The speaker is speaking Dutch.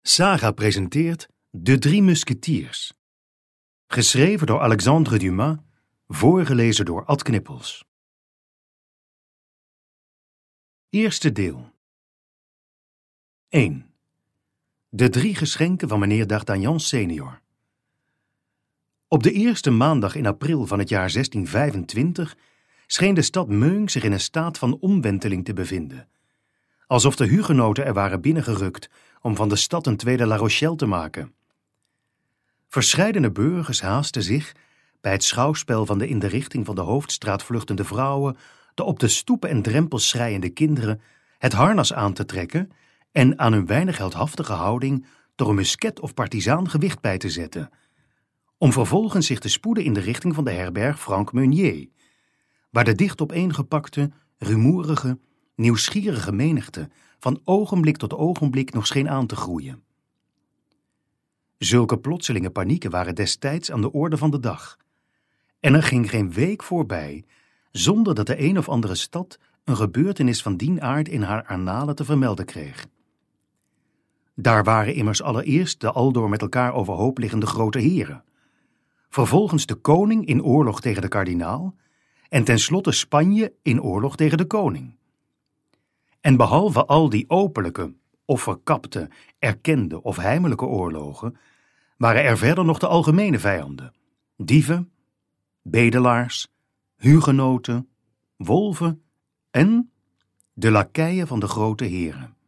Saga presenteert De Drie Musketiers. Geschreven door Alexandre Dumas, voorgelezen door Ad Knippels. Eerste deel. 1. De drie geschenken van meneer d'Artagnan senior. Op de eerste maandag in april van het jaar 1625 scheen de stad Meung zich in een staat van omwenteling te bevinden. Alsof de hugenoten er waren binnengerukt om van de stad een tweede La Rochelle te maken. Verscheidene burgers haasten zich, bij het schouwspel van de in de richting van de hoofdstraat vluchtende vrouwen, de op de stoepen en drempels schreiende kinderen, het harnas aan te trekken en aan hun weinig heldhaftige houding door een musket of partizaan gewicht bij te zetten, om vervolgens zich te spoeden in de richting van de herberg Frank Meunier, waar de dicht opeengepakte, rumoerige, nieuwsgierige menigte van ogenblik tot ogenblik nog scheen aan te groeien. Zulke plotselinge panieken waren destijds aan de orde van de dag. En er ging geen week voorbij zonder dat de een of andere stad een gebeurtenis van dien aard in haar annalen te vermelden kreeg. Daar waren immers allereerst de aldoor met elkaar overhoop liggende grote heren, vervolgens de koning in oorlog tegen de kardinaal en tenslotte Spanje in oorlog tegen de koning. En behalve al die openlijke of verkapte, erkende of heimelijke oorlogen, waren er verder nog de algemene vijanden: dieven, bedelaars, hugenoten, wolven en de lakeien van de grote heren.